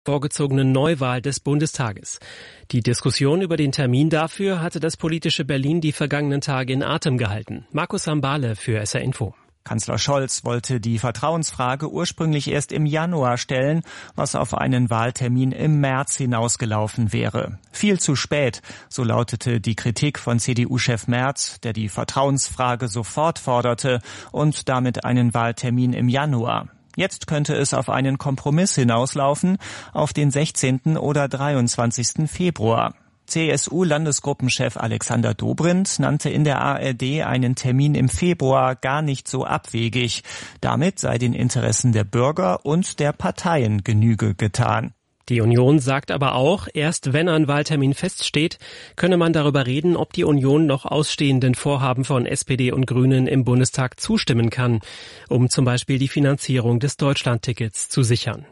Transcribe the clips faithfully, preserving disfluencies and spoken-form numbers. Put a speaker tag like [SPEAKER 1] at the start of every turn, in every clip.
[SPEAKER 1] vorgezogenen Neuwahl des Bundestages. Die Diskussion über den Termin dafür hatte das politische Berlin die vergangenen Tage in Atem gehalten. Markus Sambale für S R Info.
[SPEAKER 2] Kanzler Scholz wollte die Vertrauensfrage ursprünglich erst im Januar stellen, was auf einen Wahltermin im März hinausgelaufen wäre. Viel zu spät, so lautete die Kritik von C D U-Chef Merz, der die Vertrauensfrage sofort forderte und damit einen Wahltermin im Januar. Jetzt könnte es auf einen Kompromiss hinauslaufen, auf den sechzehnten oder dreiundzwanzigsten Februar. C S U-Landesgruppenchef Alexander Dobrindt nannte in der A R D einen Termin im Februar gar nicht so abwegig. Damit sei den Interessen der Bürger und der Parteien Genüge getan.
[SPEAKER 1] Die Union sagt aber auch, erst wenn ein Wahltermin feststeht, könne man darüber reden, ob die Union noch ausstehenden Vorhaben von S P D und Grünen im Bundestag zustimmen kann, um zum Beispiel die Finanzierung des Deutschlandtickets zu sichern.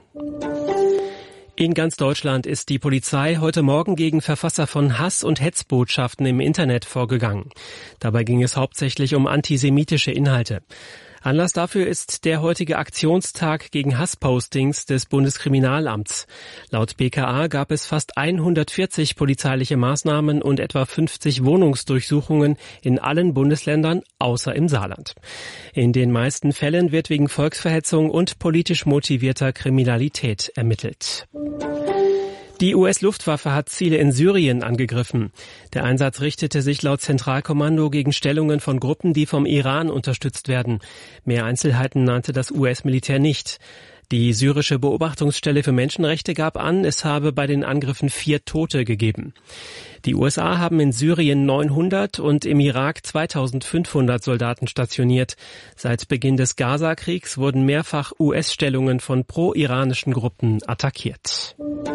[SPEAKER 1] In ganz Deutschland ist die Polizei heute Morgen gegen Verfasser von Hass- und Hetzbotschaften im Internet vorgegangen. Dabei ging es hauptsächlich um antisemitische Inhalte. Anlass dafür ist der heutige Aktionstag gegen Hasspostings des Bundeskriminalamts. Laut B K A gab es fast hundertvierzig polizeiliche Maßnahmen und etwa fünfzig Wohnungsdurchsuchungen in allen Bundesländern außer im Saarland. In den meisten Fällen wird wegen Volksverhetzung und politisch motivierter Kriminalität ermittelt. Die U S-Luftwaffe hat Ziele in Syrien angegriffen. Der Einsatz richtete sich laut Zentralkommando gegen Stellungen von Gruppen, die vom Iran unterstützt werden. Mehr Einzelheiten nannte das U S-Militär nicht. Die syrische Beobachtungsstelle für Menschenrechte gab an, es habe bei den Angriffen vier Tote gegeben. Die U S A haben in Syrien neunhundert und im Irak zweitausendfünfhundert Soldaten stationiert. Seit Beginn des Gaza-Kriegs wurden mehrfach U S-Stellungen von pro-iranischen Gruppen attackiert.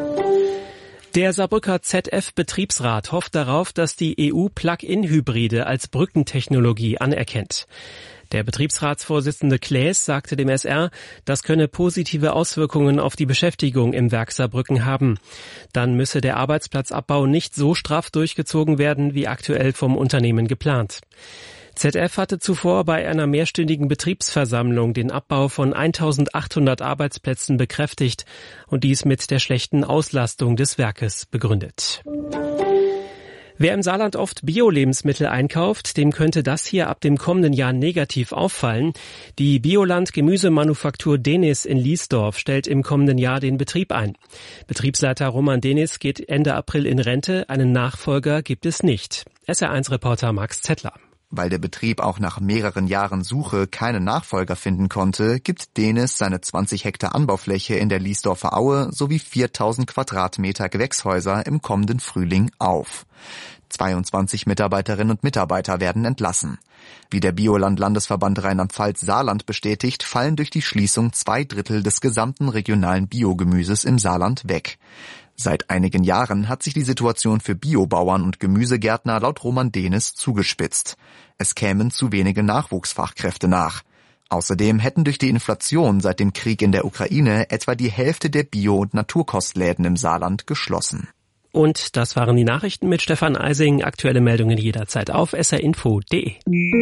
[SPEAKER 1] Der Saarbrücker Z F-Betriebsrat hofft darauf, dass die E U Plug-in-Hybride als Brückentechnologie anerkennt. Der Betriebsratsvorsitzende Claes sagte dem S R, das könne positive Auswirkungen auf die Beschäftigung im Werk Saarbrücken haben. Dann müsse der Arbeitsplatzabbau nicht so straff durchgezogen werden, wie aktuell vom Unternehmen geplant. Z F hatte zuvor bei einer mehrstündigen Betriebsversammlung den Abbau von eintausendachthundert Arbeitsplätzen bekräftigt und dies mit der schlechten Auslastung des Werkes begründet. Wer im Saarland oft Bio-Lebensmittel einkauft, dem könnte das hier ab dem kommenden Jahr negativ auffallen. Die Bioland-Gemüsemanufaktur Denis in Liesdorf stellt im kommenden Jahr den Betrieb ein. Betriebsleiter Roman Denis geht Ende April in Rente, einen Nachfolger gibt es nicht. S R eins Reporter Max Zettler.
[SPEAKER 3] Weil der Betrieb auch nach mehreren Jahren Suche keinen Nachfolger finden konnte, gibt Denis seine zwanzig Hektar Anbaufläche in der Liesdorfer Aue sowie viertausend Quadratmeter Gewächshäuser im kommenden Frühling auf. zweiundzwanzig Mitarbeiterinnen und Mitarbeiter werden entlassen. Wie der Bioland-Landesverband Rheinland-Pfalz-Saarland bestätigt, fallen durch die Schließung zwei Drittel des gesamten regionalen Biogemüses im Saarland weg. Seit einigen Jahren hat sich die Situation für Biobauern und Gemüsegärtner laut Roman Denis zugespitzt. Es kämen zu wenige Nachwuchsfachkräfte nach. Außerdem hätten durch die Inflation seit dem Krieg in der Ukraine etwa die Hälfte der Bio- und Naturkostläden im Saarland geschlossen.
[SPEAKER 1] Und das waren die Nachrichten mit Stefan Eising. Aktuelle Meldungen jederzeit auf s r info punkt d e.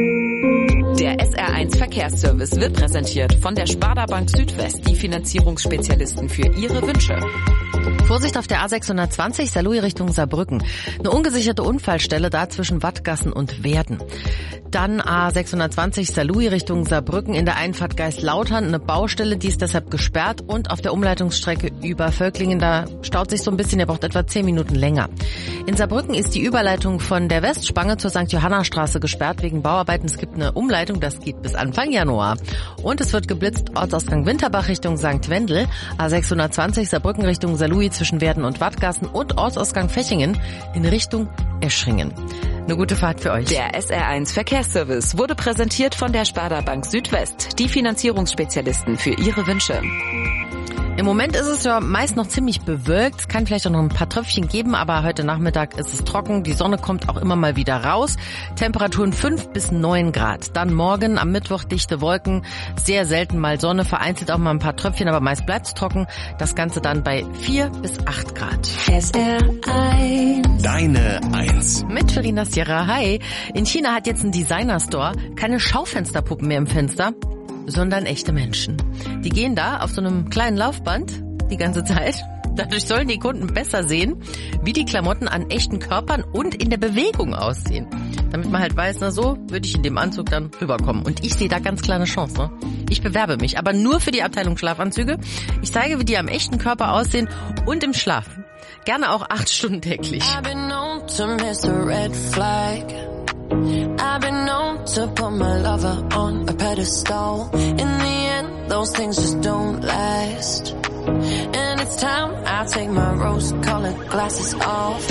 [SPEAKER 4] Der S R eins Verkehrsservice wird präsentiert von der Sparda Bank Südwest, die Finanzierungsspezialisten für Ihre Wünsche.
[SPEAKER 5] Vorsicht auf der A sechshundertzwanzig, Saarlouis Richtung Saarbrücken. Eine ungesicherte Unfallstelle da zwischen Wattgassen und Werden. Dann A sechshundertzwanzig, Saarlouis Richtung Saarbrücken in der Einfahrt Geisslautern. Eine Baustelle, die ist deshalb gesperrt. Und auf der Umleitungsstrecke über Völklingen, da staut sich so ein bisschen, ihr braucht etwa zehn Minuten länger. In Saarbrücken ist die Überleitung von der Westspange zur Sankt Johanna Straße gesperrt wegen Bauarbeiten. Es gibt eine Umleitung, das geht bis Anfang Januar. Und es wird geblitzt, Ortsausgang Winterbach Richtung Sankt Wendel, A sechshundertzwanzig, Saarbrücken Richtung Saarlouis zwischen Werden und Wattgassen und Ortsausgang Fechingen in Richtung Eschringen. Eine gute Fahrt für euch.
[SPEAKER 4] Der S R eins Verkehrsservice wurde präsentiert von der Sparda Bank Südwest, die Finanzierungsspezialisten für Ihre Wünsche.
[SPEAKER 5] Im Moment ist es ja meist noch ziemlich bewölkt. Es kann vielleicht auch noch ein paar Tröpfchen geben, aber heute Nachmittag ist es trocken. Die Sonne kommt auch immer mal wieder raus. Temperaturen fünf bis neun Grad. Dann morgen am Mittwoch dichte Wolken. Sehr selten mal Sonne, vereinzelt auch mal ein paar Tröpfchen, aber meist bleibt es trocken. Das Ganze dann bei vier bis acht Grad.
[SPEAKER 6] S R eins.
[SPEAKER 7] Deine Eins.
[SPEAKER 5] Mit Verena Sierra. Hi. In China hat jetzt ein Designer-Store keine Schaufensterpuppen mehr im Fenster, sondern echte Menschen. Die gehen da auf so einem kleinen Laufband die ganze Zeit Dadurch sollen die Kunden besser sehen, wie die Klamotten an echten Körpern und in der Bewegung aussehen. Damit man halt weiß, na so würde ich in dem Anzug dann rüberkommen. Und ich sehe da ganz klar eine Chance. Ne? Ich bewerbe mich, aber nur für die Abteilung Schlafanzüge. Ich zeige, wie die am echten Körper aussehen und im Schlaf. Gerne auch acht Stunden täglich.
[SPEAKER 6] I've been known to miss a red flag. I've been known to put my lover on a pedestal. In the end, those things just don't last. And it's time I take my rose-colored glasses off.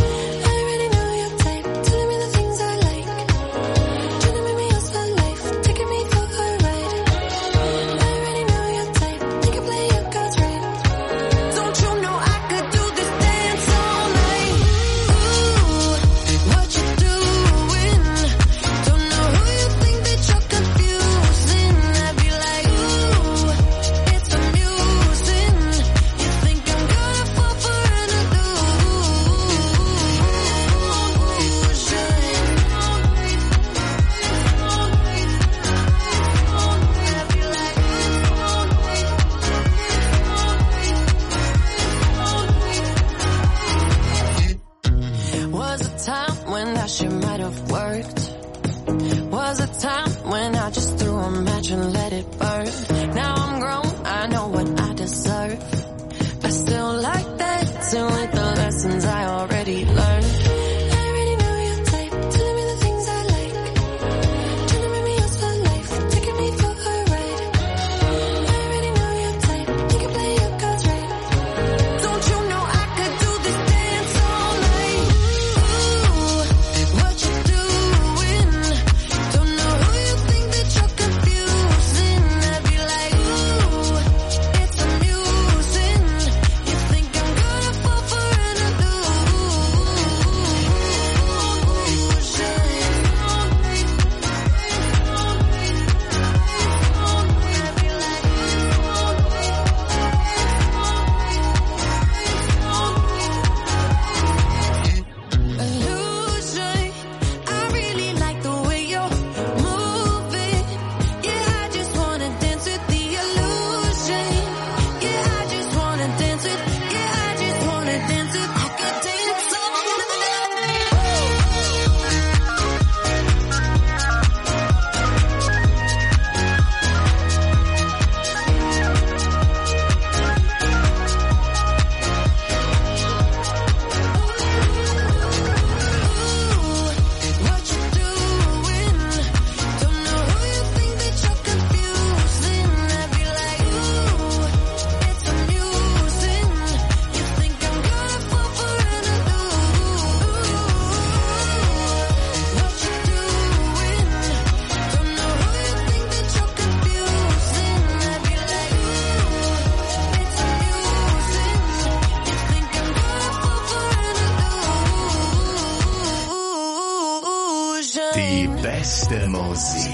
[SPEAKER 7] Die beste Musik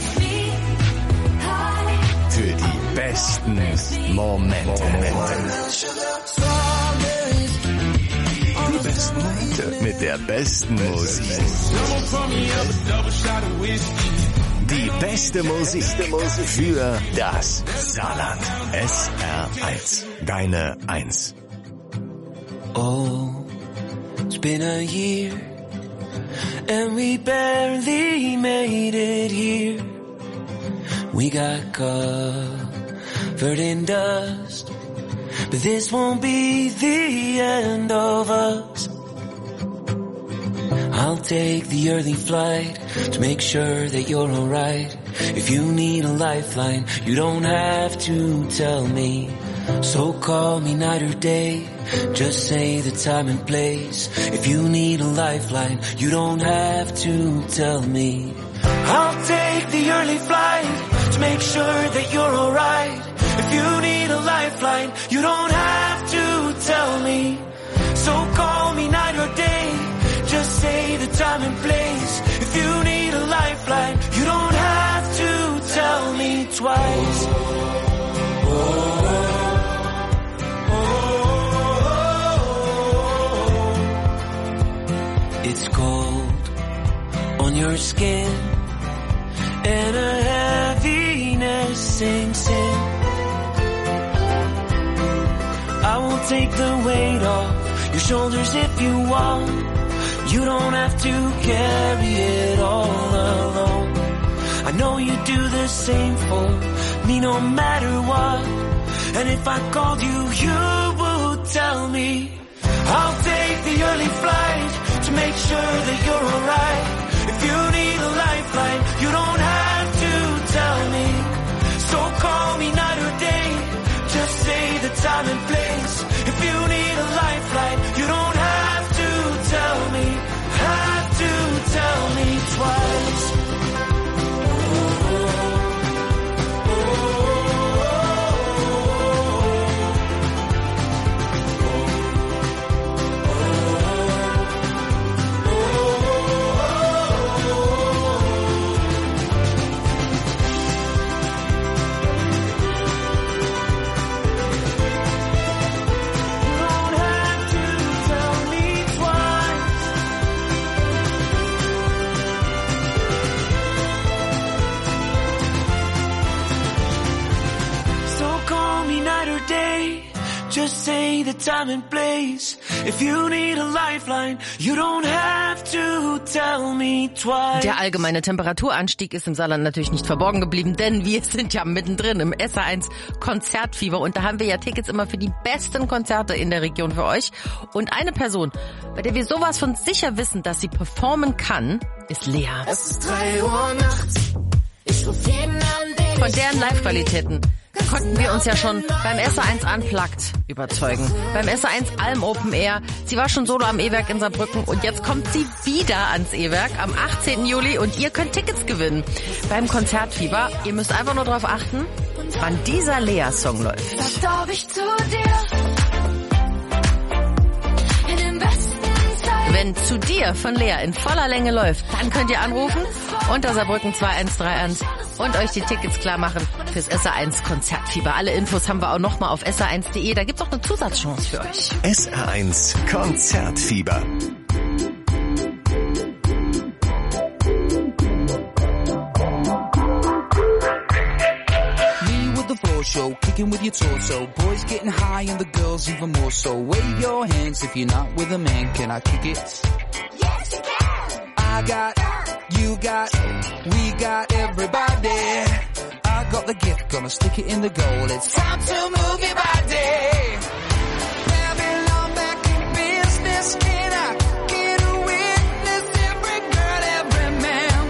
[SPEAKER 7] für die besten Momente. Die besten Momente mit der besten Musik. Die beste Musik für das Saarland. S R eins. Deine Eins.
[SPEAKER 8] Oh, it's been a year. And we barely made it here. We got covered in dust, but this won't be the end of us. I'll take the early flight to make sure that you're alright. If you need a lifeline, you don't have to tell me. So call me night or day, just say the time and place. If you need a lifeline, you don't have to tell me. I'll take the early flight to make sure that you're alright. If you need a lifeline, you don't have to tell me. So call me night or day, just say the time and place. If you need a lifeline, you don't have to tell me twice. Oh. It's cold on your skin and a heaviness sinks in. I will take the weight off your shoulders if you want. You don't have to carry it all alone. I know you do the same for me no matter what. And if I called you, you would tell me. I'll take the early flight to make sure that you're alright. If you need a lifeline, you don't have to tell me. So call me night or day, just say the time and place. If you need a lifeline, you don't have to tell me, have to tell me twice. Just say the time and place. If you need a lifeline, you don't have to tell me twice.
[SPEAKER 5] Der allgemeine Temperaturanstieg ist im Saarland natürlich nicht verborgen geblieben, denn wir sind ja mittendrin im S R eins Konzertfieber und da haben wir ja Tickets immer für die besten Konzerte in der Region für euch. Und eine Person, bei der wir sowas von sicher wissen, dass sie performen kann, ist Lea.
[SPEAKER 6] Es ist drei Uhr nachts. Ich ruf jeden an, den
[SPEAKER 5] Von deren Live-Qualitäten konnten wir uns ja schon beim S R eins Unplugged überzeugen. Beim S R eins Alm Open Air. Sie war schon solo am E-Werk in Saarbrücken und jetzt kommt sie wieder ans E-Werk am achtzehnten Juli und ihr könnt Tickets gewinnen beim Konzertfieber. Ihr müsst einfach nur darauf achten, wann dieser Lea-Song läuft.
[SPEAKER 6] Sag, darf ich zu dir? In den besten Zeiten.
[SPEAKER 5] Wenn Zu dir von Lea in voller Länge läuft, dann könnt ihr anrufen unter Saarbrücken zwei eins drei eins und euch die Tickets klar machen fürs S R eins Konzertfieber. Alle Infos haben wir auch nochmal auf S R eins punkt de. Da gibt's auch eine Zusatzchance für euch.
[SPEAKER 7] S R eins Konzertfieber.
[SPEAKER 9] Show, kicking with your torso. Boys getting high and the girls even more so. Wave your hands if you're not with a man. Can I kick it?
[SPEAKER 6] Yes, you can.
[SPEAKER 9] I got, you got, we got everybody. I got the gift, gonna stick it in the goal. It's time to move your body. Babylon back in business. Can I get a witness? Every girl, every man.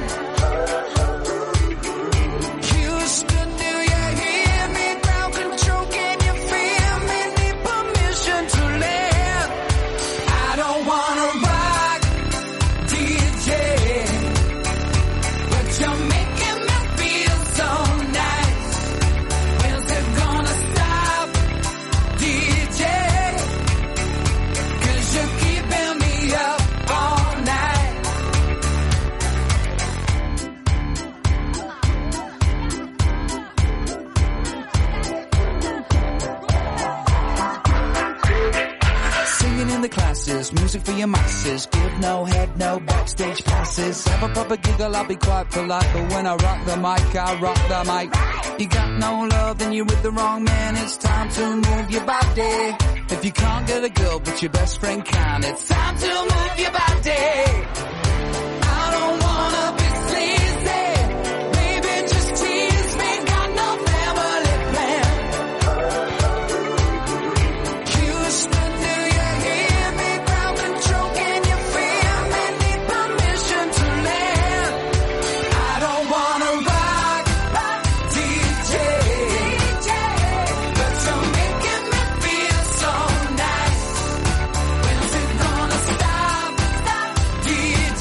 [SPEAKER 9] Houston, do you hear me? Ground control, can you feel me? Need permission to land. I don't wanna rock, D J, but you're making me feel so nice. When's it gonna stop, D J? 'Cause you're keeping me up all night. Singing in the classes, music for your masses. Give no head, no backstage passes. Have a proper giggle, I'll be quite polite. But when I rock the mic, I rock the mic. You got no love, then you're with the wrong man. It's time to move your body. If you can't get a girl, but your best friend can, it's time to move your body. I don't wanna be sleazy. Baby, just tease me. Got no family plan. Houston, do you hear me? Ground control, can you feel me? Need permission to land. I don't wanna rock, D J, but you're making me feel so nice. When's it gonna stop, D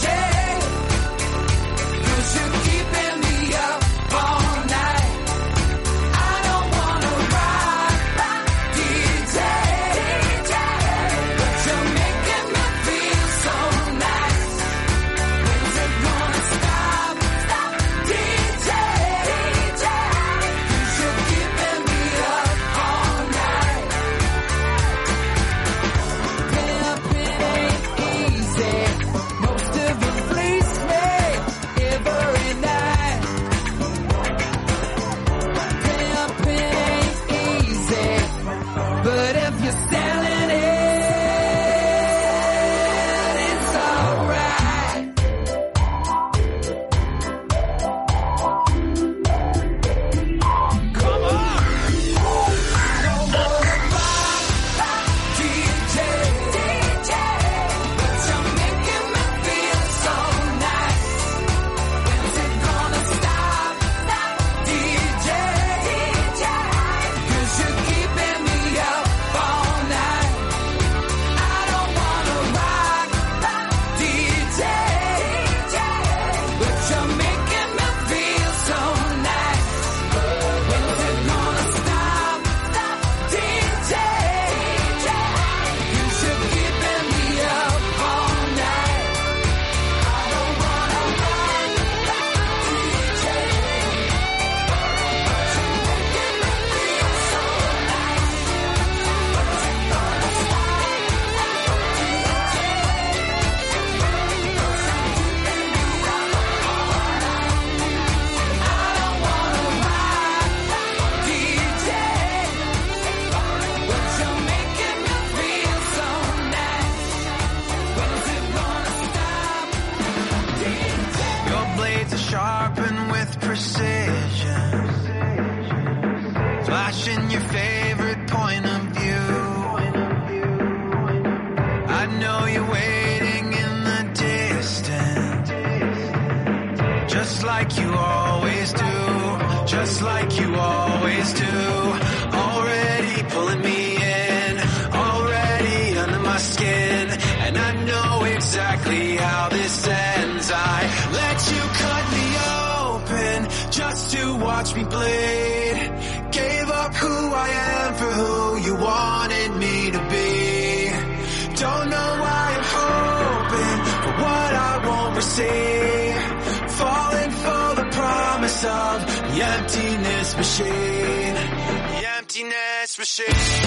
[SPEAKER 10] know you're waiting in the distance, just like you always do, just like you always do. Already pulling me in, already under my skin, and I know exactly how this ends. I let you cut me open just to watch me bleed. Gave up who I am for who you wanted me to be. Don't know why I'm hoping for what I won't receive. Falling for the promise of the emptiness machine. The emptiness machine.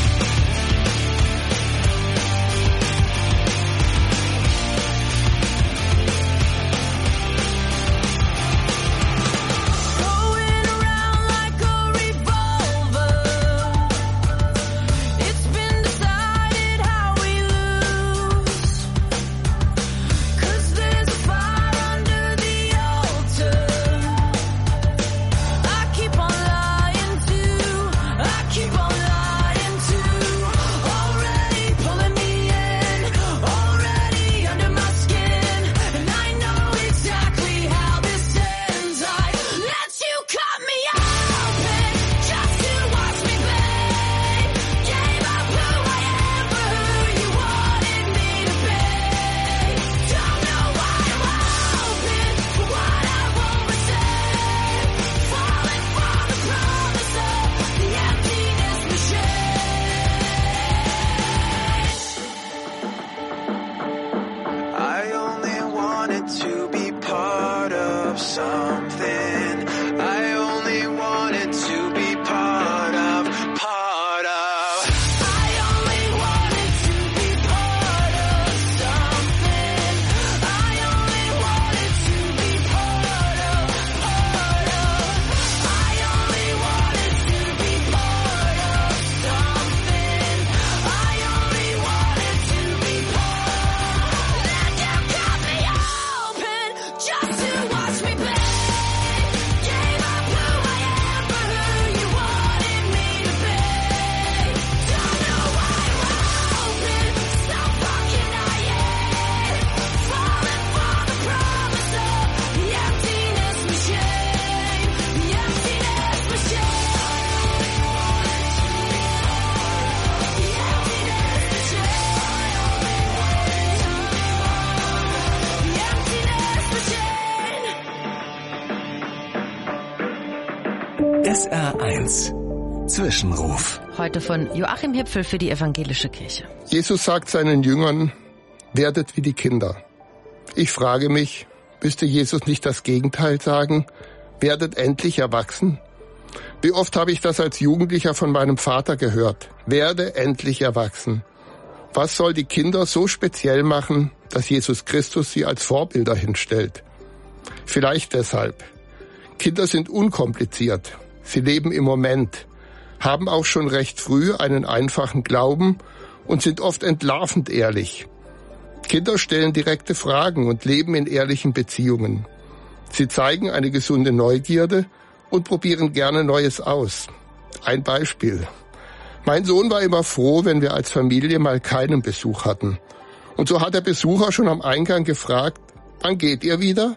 [SPEAKER 7] S R eins Zwischenruf.
[SPEAKER 5] Heute von Joachim Hipfel für die Evangelische Kirche.
[SPEAKER 11] Jesus sagt seinen Jüngern, werdet wie die Kinder. Ich frage mich, müsste Jesus nicht das Gegenteil sagen? Werdet endlich erwachsen? Wie oft habe ich das als Jugendlicher von meinem Vater gehört? Werde endlich erwachsen. Was soll die Kinder so speziell machen, dass Jesus Christus sie als Vorbilder hinstellt? Vielleicht deshalb. Kinder sind unkompliziert. Sie leben im Moment, haben auch schon recht früh einen einfachen Glauben und sind oft entlarvend ehrlich. Kinder stellen direkte Fragen und leben in ehrlichen Beziehungen. Sie zeigen eine gesunde Neugierde und probieren gerne Neues aus. Ein Beispiel. Mein Sohn war immer froh, wenn wir als Familie mal keinen Besuch hatten. Und so hat der Besucher schon am Eingang gefragt, wann geht ihr wieder?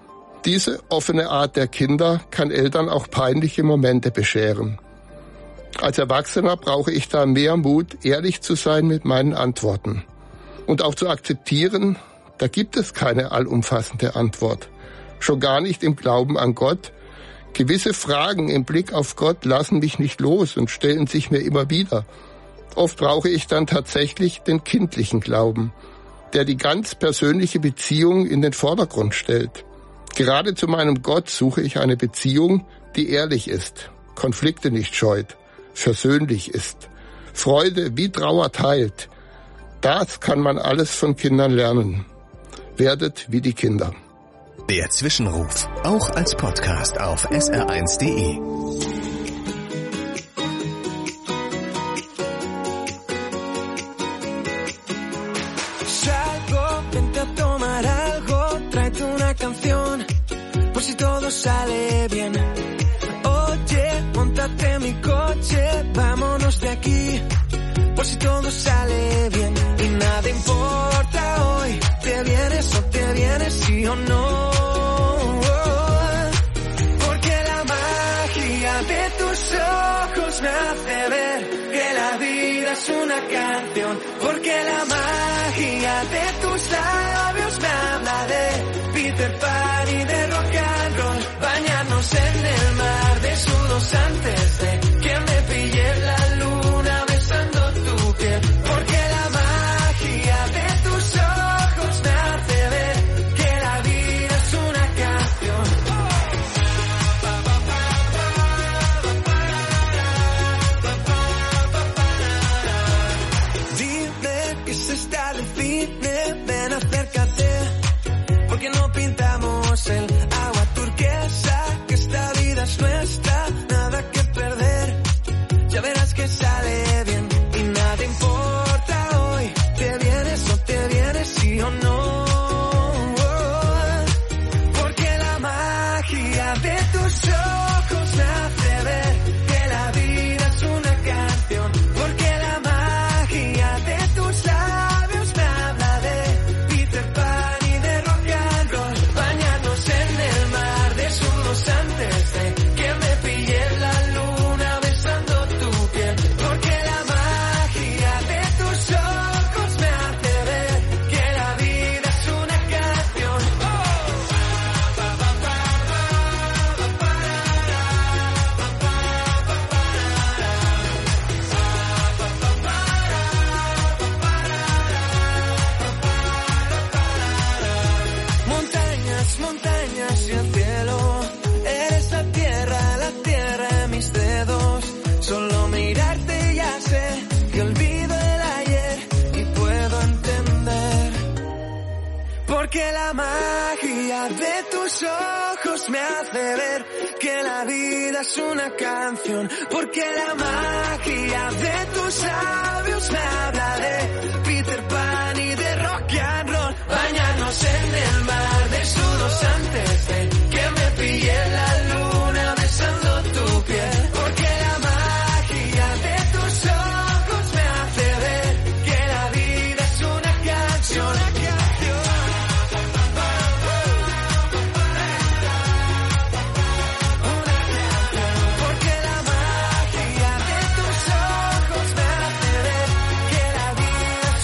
[SPEAKER 11] Diese offene Art der Kinder kann Eltern auch peinliche Momente bescheren. Als Erwachsener brauche ich da mehr Mut, ehrlich zu sein mit meinen Antworten. Und auch zu akzeptieren, da gibt es keine allumfassende Antwort. Schon gar nicht im Glauben an Gott. Gewisse Fragen im Blick auf Gott lassen mich nicht los und stellen sich mir immer wieder. Oft brauche ich dann tatsächlich den kindlichen Glauben, der die ganz persönliche Beziehung in den Vordergrund stellt. Gerade zu meinem Gott suche ich eine Beziehung, die ehrlich ist, Konflikte nicht scheut, versöhnlich ist, Freude wie Trauer teilt. Das kann man alles von Kindern lernen. Werdet wie die Kinder.
[SPEAKER 7] Der Zwischenruf, auch als Podcast auf S R eins Punkt de.
[SPEAKER 12] Por si todo sale bien. Oye, móntate en mi coche, vámonos de aquí. Por si todo sale bien y nada importa. vida es una canción, porque la magia de tus labios me habla de Peter Pan y de rock and roll. Bañarnos en el mar de sudos antes de que me pille la luna besando tu piel, porque la magia de tus ojos me hace ver que la vida es una canción. Dime que se está de cine, ven acércate, porque no pintamos el agua turquesa, que esta vida es nuestra, nada que perder, ya verás que sale bien y nada importa hoy, te vienes o te vienes sí o no, porque la magia de tus ojos me hace ver que la vida es una canción, porque la magia de tus labios me habla de Peter Pan y de rock and roll. Bañarnos en el mar de sudos antes de que me pille la luna besando tu piel, porque la magia de tus ojos me hace ver que la vida es una canción. Montañas, montañas y el cielo, eres la tierra, la tierra en mis dedos. Solo mirarte ya sé que olvido el ayer y puedo entender, porque la magia de tus ojos me hace ver que la vida es una canción, porque la magia de tus labios me habla de Peter Pan y de rock and roll. Bañarnos en el mar de sudos antes de que me pille la luna besando tu piel, porque la magia de tus ojos me hace ver que la vida es una canción, una canción. Porque la magia de tus ojos me hace ver que la vida es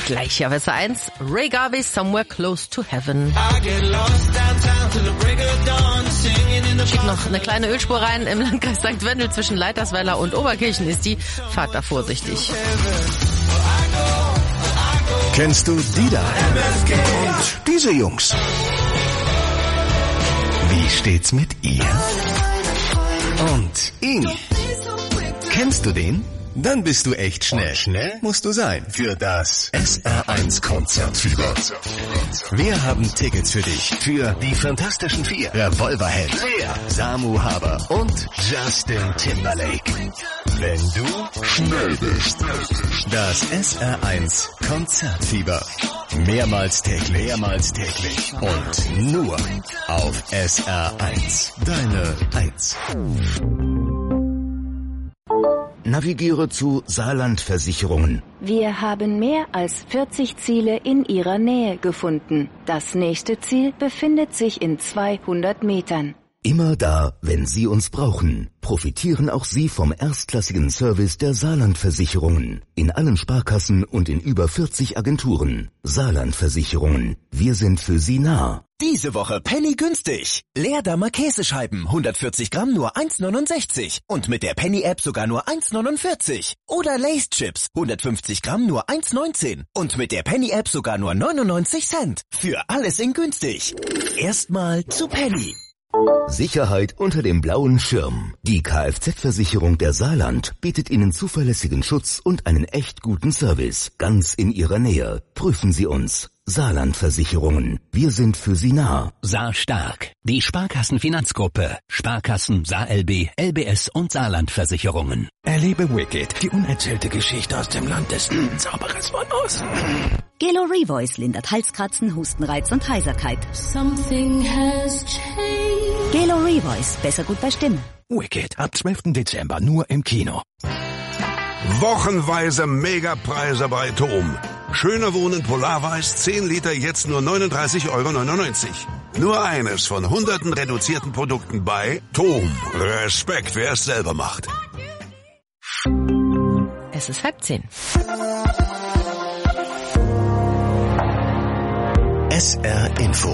[SPEAKER 5] Gleich ja, S R eins, Ray Garvey, Somewhere Close to Heaven. Schiebt noch eine kleine Ölspur rein. Im Landkreis Sankt Wendel zwischen Leitersweiler und Oberkirchen ist die. Fahrt da vorsichtig.
[SPEAKER 7] Kennst du die da? Und diese Jungs? Wie steht's mit ihr? Und ihn? Kennst du den? Dann bist du echt schnell. Schnell musst du sein für das S R eins Konzertfieber. Wir haben Tickets für dich für die Fantastischen Vier, Revolverheld, Samu Haber und Justin Timberlake. Wenn du schnell bist. Das S R eins Konzertfieber. Mehrmals täglich, mehrmals täglich und nur auf S R eins. Deine Eins.
[SPEAKER 13] Navigiere zu Saarland Versicherungen.
[SPEAKER 14] Wir haben mehr als vierzig Ziele in Ihrer Nähe gefunden. Das nächste Ziel befindet sich in zweihundert Metern.
[SPEAKER 13] Immer da, wenn Sie uns brauchen. Profitieren auch Sie vom erstklassigen Service der Saarland Versicherungen. In allen Sparkassen und in über vierzig Agenturen. Saarland Versicherungen. Wir sind für Sie nah.
[SPEAKER 15] Diese Woche Penny günstig. Leerdammer Käsescheiben, hundertvierzig Gramm nur eins neunundsechzig. Und mit der Penny-App sogar nur eins neunundvierzig. Oder Lay's Chips, hundertfünfzig Gramm nur eins neunzehn. Und mit der Penny-App sogar nur neunundneunzig Cent. Für alles in günstig. Erstmal zu Penny.
[SPEAKER 13] Sicherheit unter dem blauen Schirm. Die Kfz-Versicherung der Saarland bietet Ihnen zuverlässigen Schutz und einen echt guten Service. Ganz in Ihrer Nähe. Prüfen Sie uns. Saarland-Versicherungen. Wir sind für Sie nah.
[SPEAKER 16] Saar Stark. Die Sparkassenfinanzgruppe. Sparkassen, Saar L B, L B S und Saarland-Versicherungen.
[SPEAKER 7] Erlebe Wicked, die unerzählte Geschichte aus dem Land des Zauberers von Oz.
[SPEAKER 17] Gelo Revoice lindert Halskratzen, Hustenreiz und Heiserkeit.
[SPEAKER 6] Something has changed.
[SPEAKER 17] Gelo Revoice, besser gut bei Stimme.
[SPEAKER 7] Wicked, ab zwölften Dezember nur im Kino.
[SPEAKER 18] Wochenweise Megapreise bei Tom. Schöner Wohnen Polarweiß, zehn Liter, jetzt nur neununddreißig Euro neunundneunzig. Nur eines von hunderten reduzierten Produkten bei Tom. Respekt, wer es selber macht.
[SPEAKER 5] Es ist halb zehn.
[SPEAKER 7] S R Info.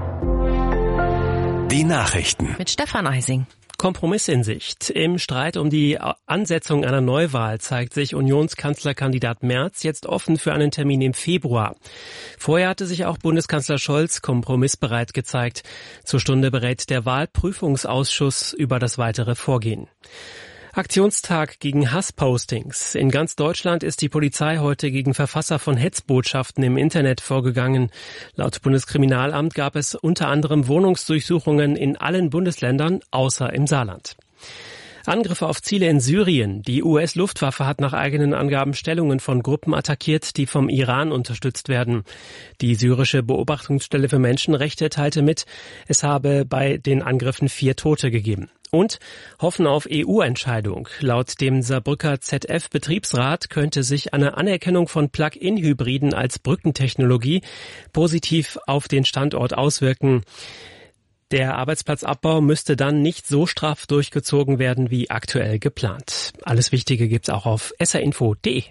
[SPEAKER 7] Die Nachrichten.
[SPEAKER 5] Mit Stefan Eising.
[SPEAKER 1] Kompromiss in Sicht. Im Streit um die Ansetzung einer Neuwahl zeigt sich Unionskanzlerkandidat Merz jetzt offen für einen Termin im Februar. Vorher hatte sich auch Bundeskanzler Scholz kompromissbereit gezeigt. Zur Stunde berät der Wahlprüfungsausschuss über das weitere Vorgehen. Aktionstag gegen Hasspostings. In ganz Deutschland ist die Polizei heute gegen Verfasser von Hetzbotschaften im Internet vorgegangen. Laut Bundeskriminalamt gab es unter anderem Wohnungsdurchsuchungen in allen Bundesländern, außer im Saarland. Angriffe auf Ziele in Syrien. Die U S-Luftwaffe hat nach eigenen Angaben Stellungen von Gruppen attackiert, die vom Iran unterstützt werden. Die syrische Beobachtungsstelle für Menschenrechte teilte mit, es habe bei den Angriffen vier Tote gegeben. Und hoffen auf E U-Entscheidung. Laut dem Saarbrücker Z F-Betriebsrat könnte sich eine Anerkennung von Plug-in-Hybriden als Brückentechnologie positiv auf den Standort auswirken. Der Arbeitsplatzabbau müsste dann nicht so straff durchgezogen werden wie aktuell geplant. Alles Wichtige gibt's auch auf s r info punkt d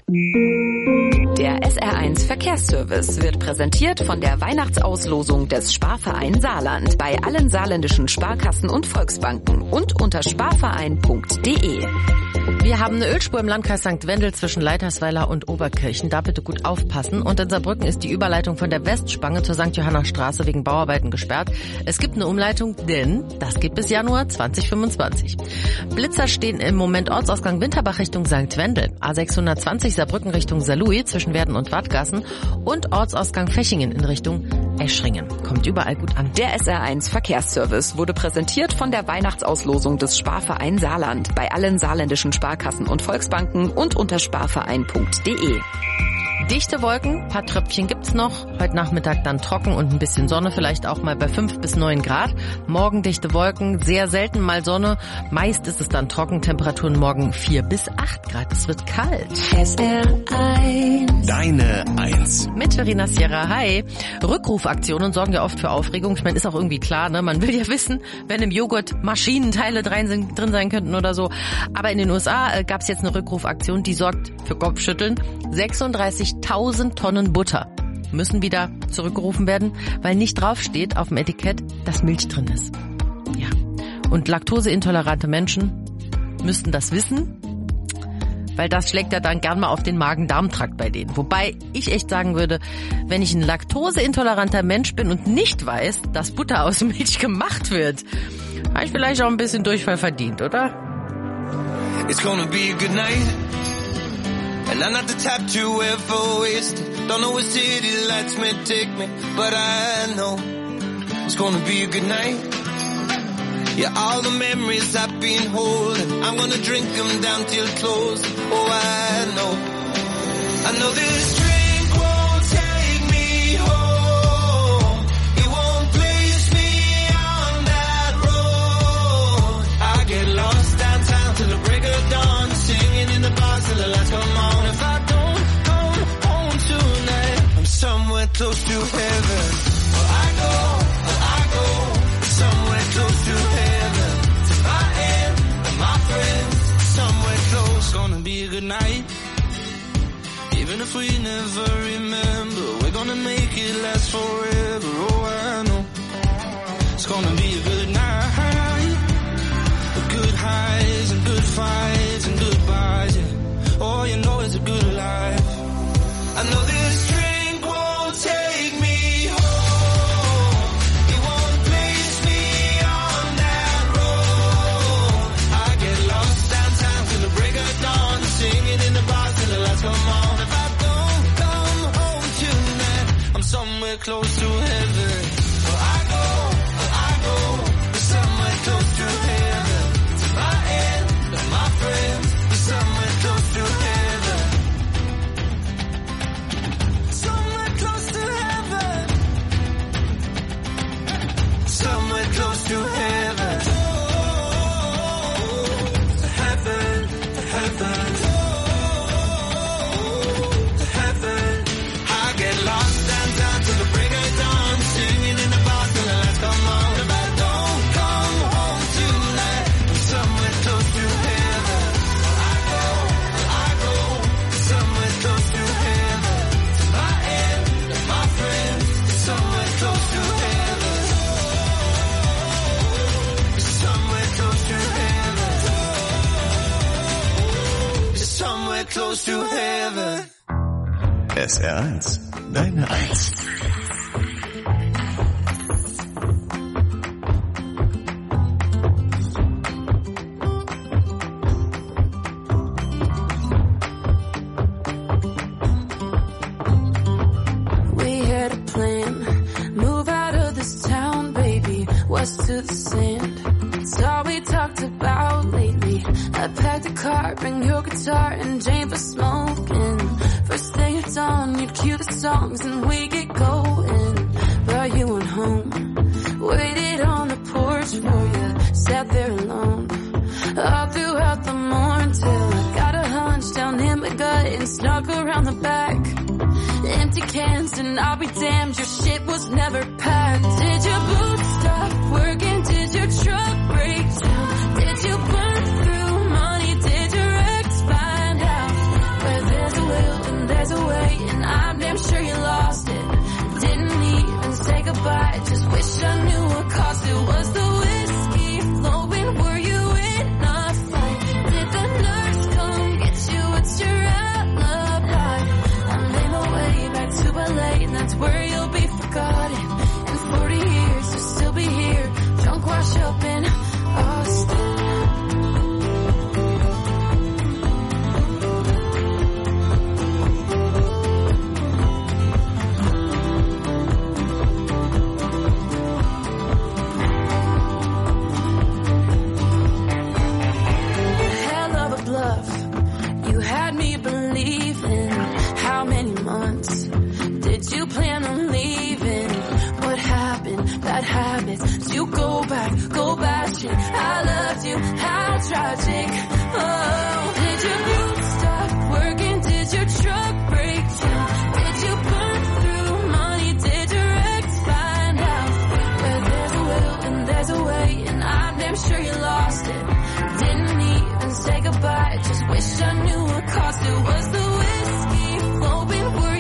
[SPEAKER 1] e.
[SPEAKER 4] Der S R eins Verkehrsservice wird präsentiert von der Weihnachtsauslosung des Sparverein Saarland bei allen saarländischen Sparkassen und Volksbanken und unter sparverein punkt d e.
[SPEAKER 5] Wir haben eine Ölspur im Landkreis Sankt Wendel zwischen Leitersweiler und Oberkirchen. Da bitte gut aufpassen. Und in Saarbrücken ist die Überleitung von der Westspange zur Sankt Johanna Straße wegen Bauarbeiten gesperrt. Es gibt eine Umleitung, denn das geht bis Januar zwanzig fünfundzwanzig. Blitzer stehen im Moment Ortsausgang Winterbach Richtung Sankt Wendel, A sechshundertzwanzig Saarbrücken Richtung Saarlouis zwischen Werden und Wattgassen und Ortsausgang Fechingen in Richtung Eschringen. Kommt überall gut an.
[SPEAKER 4] Der S R eins Verkehrsservice wurde präsentiert von der Weihnachtsauslosung des Sparverein Saarland bei allen saarländischen Sparkassen und Volksbanken und unter sparverein punkt d e.
[SPEAKER 5] Dichte Wolken, paar Tröpfchen gibt's noch. Heute Nachmittag dann trocken und ein bisschen Sonne, vielleicht auch mal bei fünf bis neun Grad. Morgen dichte Wolken, sehr selten mal Sonne. Meist ist es dann trocken, Temperaturen morgen vier bis acht Grad. Es wird kalt.
[SPEAKER 6] S R eins.
[SPEAKER 7] Deine Eins.
[SPEAKER 5] Mit Verena Sierra, hi. Rückrufaktionen sorgen ja oft für Aufregung. Ich meine, ist auch irgendwie klar, ne? Man will ja wissen, wenn im Joghurt Maschinenteile drin, sind, drin sein könnten oder so. Aber in den U S A äh, gab's jetzt eine Rückrufaktion, die sorgt für Kopfschütteln. sechsunddreißig vierzigtausend Tonnen Butter müssen wieder zurückgerufen werden, weil nicht draufsteht auf dem Etikett, dass Milch drin ist. Ja. Und laktoseintolerante Menschen müssten das wissen, weil das schlägt ja dann gern mal auf den Magen-Darm-Trakt bei denen. Wobei ich echt sagen würde, wenn ich ein laktoseintoleranter Mensch bin und nicht weiß, dass Butter aus Milch gemacht wird, habe ich vielleicht auch ein bisschen Durchfall verdient, oder?
[SPEAKER 12] It's gonna be a good night, and I'm not the type to ever waste it. Don't know where city lights may take me, but I know it's gonna be a good night. Yeah, all the memories I've been holding, I'm gonna drink them down till close. Oh, I know, I know this drink won't take me home. It won't place me on that road. I get lost downtown till the break of dawn, singing in the bars till the lights come on. If I don't come home tonight, I'm somewhere close to heaven. Well, I go, well, I go somewhere close to heaven. To my end and my friends, somewhere close. Gonna be a good night. Even if we never remember, we're gonna make it last forever. Oh, I know it's gonna be a good night. Good highs and good fights and goodbyes, yeah. Oh, you know it's a good life. I know this drink won't take me home. It won't place me on that road. I get lost downtown till the break of dawn, singing in the bars till the lights come on. If I don't come home tonight, I'm somewhere close to heaven. Well, I go, well, I go somewhere close to heaven. To my end and my friends, somewhere close to heaven. Somewhere close to heaven. Somewhere close to heaven. To heaven, to heaven. To heaven. I get lost downtown till the break of dawn, singing in the bar till the lights come on. If I don't come home tonight, I'm somewhere close to heaven. I go, I go somewhere close to heaven. To my end and my friends, somewhere close to heaven. Somewhere close to heaven. Somewhere close to heaven.
[SPEAKER 7] S R eins, deine Eins.
[SPEAKER 6] We had a plan, move out of this town, baby, west to the sand. It's all we talked about lately. I packed a car, bring your guitar and Jane for smoking. First thing at dawn, you'd cue the songs and we get going. But you went home, waited on the porch for you, sat there alone. All throughout the morning till I got a hunch down in my gut and snuck around the back. Empty cans and I'll be damned, your shit was never packed. Did your boots stop working? Did your truck break down? Did you burn through money? Did your ex find out? Where there's a will and there's a way, and I'm damn sure you lost it. Didn't even say goodbye, just wish I knew what caused it. Was the whiskey flowing? Were you in a fight? Did the nurse come get you? What's your alibi? I made my way back to L A, and that's where you'll be forgotten. In forty years, you'll still be here, drunk, wash up in Austin. Hell of a bluff, you had me believing. How many months did you plan on leaving? What happened? Bad habits. You go back, go bashing. I loved you, how tragic. Oh, did your boots stop working? Did your truck break down? Did you burn through money? Did your ex find out? Where there's a will and there's a way, and I'm damn sure you lost it. Didn't even say goodbye, just wish I knew what caused it. Was the whiskey flowing? Were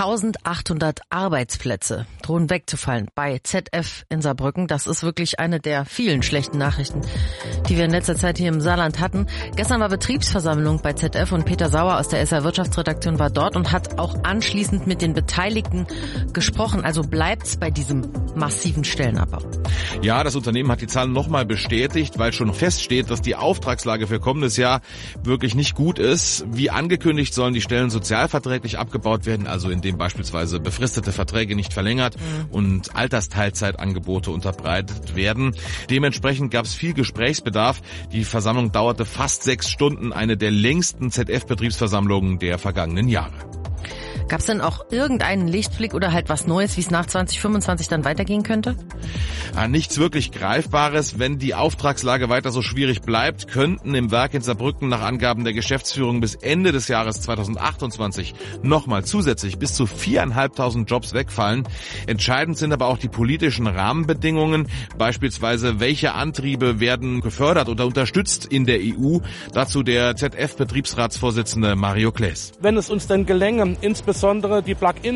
[SPEAKER 5] eintausendachthundert Arbeitsplätze drohen wegzufallen bei Z F in Saarbrücken. Das ist wirklich eine der vielen schlechten Nachrichten, die wir in letzter Zeit hier im Saarland hatten. Gestern war Betriebsversammlung bei Z F und Peter Sauer aus der S R Wirtschaftsredaktion war dort und hat auch anschließend mit den Beteiligten gesprochen. Also bleibt's bei diesem massiven Stellenabbau.
[SPEAKER 19] Ja, das Unternehmen hat die Zahlen nochmal bestätigt, weil schon feststeht, dass die Auftragslage für kommendes Jahr wirklich nicht gut ist. Wie angekündigt sollen die Stellen sozialverträglich abgebaut werden, also indem beispielsweise befristete Verträge nicht verlängert mhm. und Altersteilzeitangebote unterbreitet werden. Dementsprechend gab es viel Gesprächsbedarf. Die Versammlung dauerte fast sechs Stunden, eine der längsten Z F-Betriebsversammlungen der vergangenen Jahre.
[SPEAKER 5] Gab es denn auch irgendeinen Lichtblick oder halt was Neues, wie es nach zwanzig fünfundzwanzig dann weitergehen könnte?
[SPEAKER 19] Ja, nichts wirklich Greifbares. Wenn die Auftragslage weiter so schwierig bleibt, könnten im Werk in Saarbrücken nach Angaben der Geschäftsführung bis Ende des Jahres zweitausendachtundzwanzig nochmal zusätzlich bis zu viertausendfünfhundert Jobs wegfallen. Entscheidend sind aber auch die politischen Rahmenbedingungen, beispielsweise welche Antriebe werden gefördert oder unterstützt in der E U. Dazu der Z F-Betriebsratsvorsitzende Mario Claes.
[SPEAKER 20] Wenn es uns denn gelänge, insbesondere die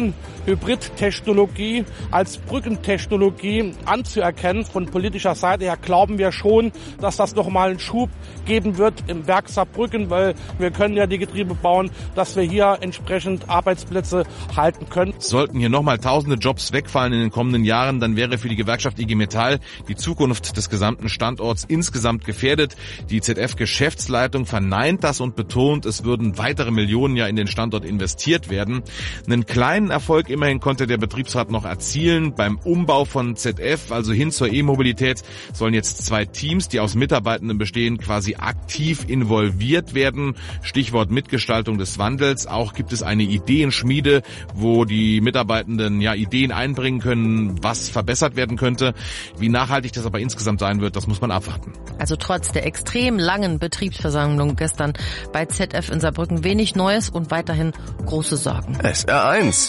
[SPEAKER 20] Plug-in-Hybrid-Technologie als Brückentechnologie anzuerkennen. Von politischer Seite her glauben wir schon, dass das nochmal einen Schub geben wird im Werk Saarbrücken, weil wir können ja die Getriebe bauen, dass wir hier entsprechend Arbeitsplätze halten können.
[SPEAKER 19] Sollten hier nochmal tausende Jobs wegfallen in den kommenden Jahren, dann wäre für die Gewerkschaft I G Metall die Zukunft des gesamten Standorts insgesamt gefährdet. Die Z F-Geschäftsleitung verneint das und betont, es würden weitere Millionen ja in den Standort investiert werden. Einen kleinen Erfolg immerhin konnte der Betriebsrat noch erzielen. Beim Umbau von Z F, also hin zur E-Mobilität, sollen jetzt zwei Teams, die aus Mitarbeitenden bestehen, quasi aktiv involviert werden. Stichwort Mitgestaltung des Wandels. Auch gibt es eine Ideenschmiede, wo die Mitarbeitenden ja Ideen einbringen können, was verbessert werden könnte. Wie nachhaltig das aber insgesamt sein wird, das muss man abwarten.
[SPEAKER 5] Also trotz der extrem langen Betriebsversammlung gestern bei Z F in Saarbrücken wenig Neues und weiterhin große Sorgen.
[SPEAKER 7] S R eins.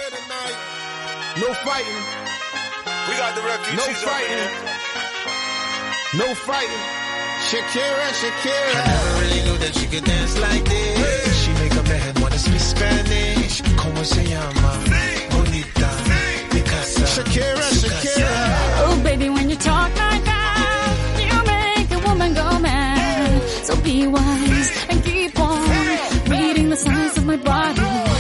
[SPEAKER 12] No fighting. We got the refugees. No fighting. No fighting. Shakira, Shakira. I never really knew that she could dance like this. She make a man wanna speak Spanish. Como se llama? Bonita. Picasa. Shakira, Shakira.
[SPEAKER 21] Oh baby, when you talk like that, you make a woman go mad. So be wise and keep on reading the signs of my body.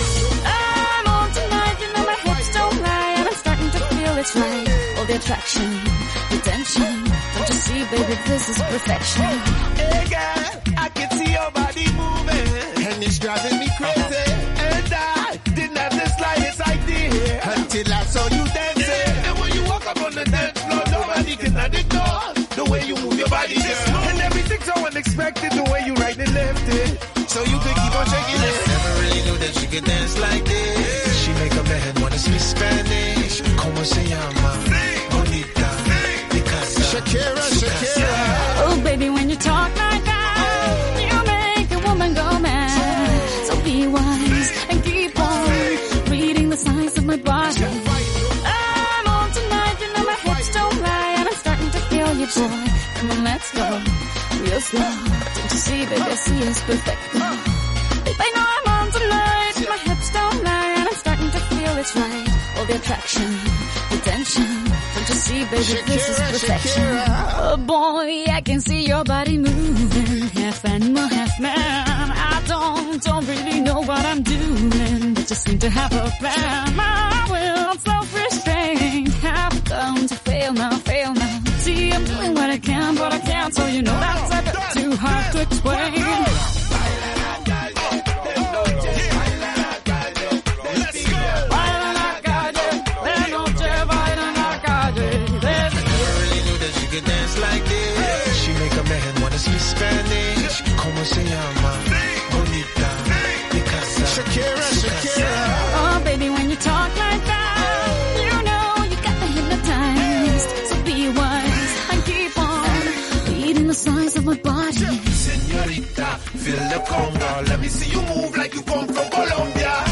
[SPEAKER 21] It's right, all the attraction, the tension. Don't you see, baby, this is perfection.
[SPEAKER 12] Hey girl, I can see your body moving, and it's driving me crazy. And I didn't have the slightest idea until I saw you dancing. And when you walk up on the dance floor, nobody can ignore the way you move your body, girl. And everything's so unexpected, the way you right and left it. So you could keep on shaking it. Never really knew that she could dance like this. She make a man wanna speak Spanish. Como se llama? Bonita. Picasa. Shakira, Shakira.
[SPEAKER 21] Oh baby, when you talk like that, you make a woman go mad. So be wise and keep on reading the signs of my body. I'm on tonight, you know my hips don't lie, and I'm starting to feel you, boy. Come on, let's go real slow. Don't you see, baby, I see it's perfect. Babe, I know I'm on tonight, my hips don't lie, and I'm starting to feel it's right. All the attraction, the tension. Don't you see, baby, Shakira, this is perfection. Shakira. Oh boy, I can see your body moving, half animal, half man. I don't, don't really know what I'm doing, but just seem to have a plan. My will, self-restraint, have come to fail now, fail now. See, I'm doing what I can, but I can't, so you know that's a bit too hard to explain.
[SPEAKER 12] Spanish, como se llama? Bonita, Picasa. Shakira, Shakira.
[SPEAKER 21] Oh, baby, when you talk like that, you know you got me hypnotized. So be wise and keep on reading the signs of my body.
[SPEAKER 12] Señorita, feel the conga. Let me see you move like you come from Colombia.